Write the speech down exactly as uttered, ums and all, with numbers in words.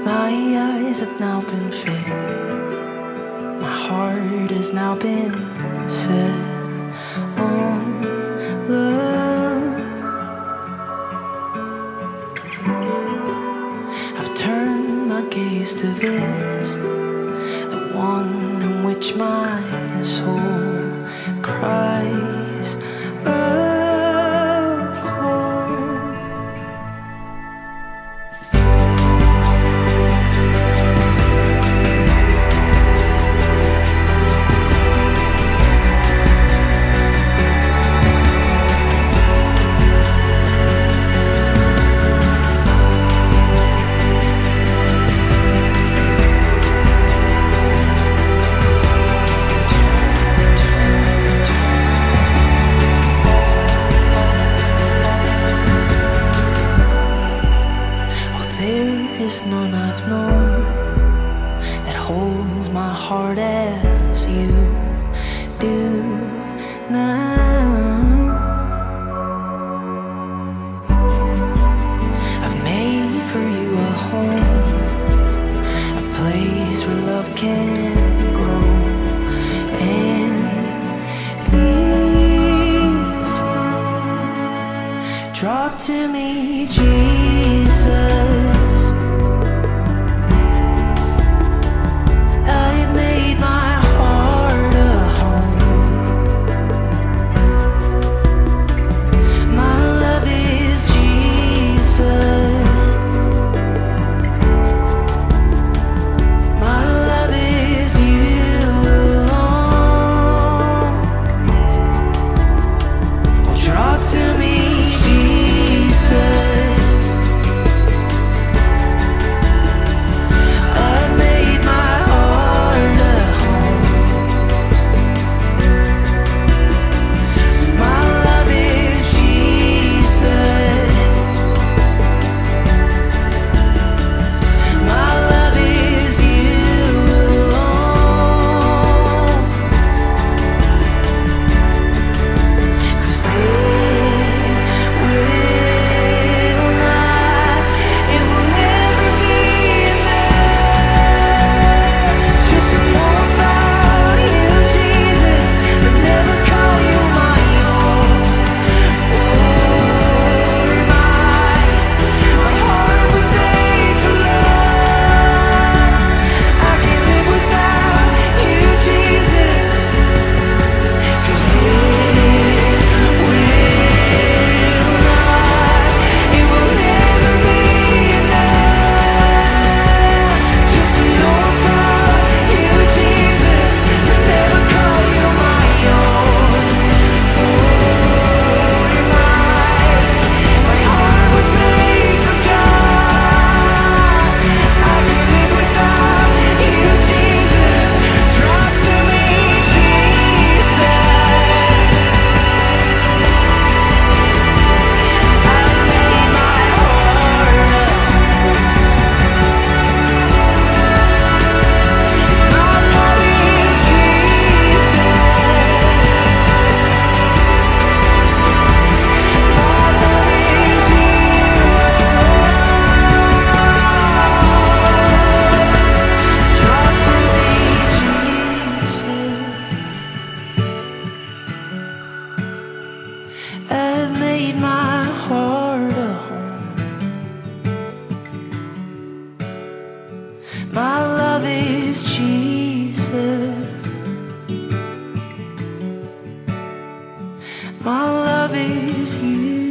My eyes have now been filled, my heart has now been set on love. I've turned my gaze to this, the one in which my soul cries out for. There's none I've known that holds my heart as you do now. I've made for you a home, a place where love can grow and be found. Drop to me, Jesus. I've made my heart a home. My love is Jesus. My love is you.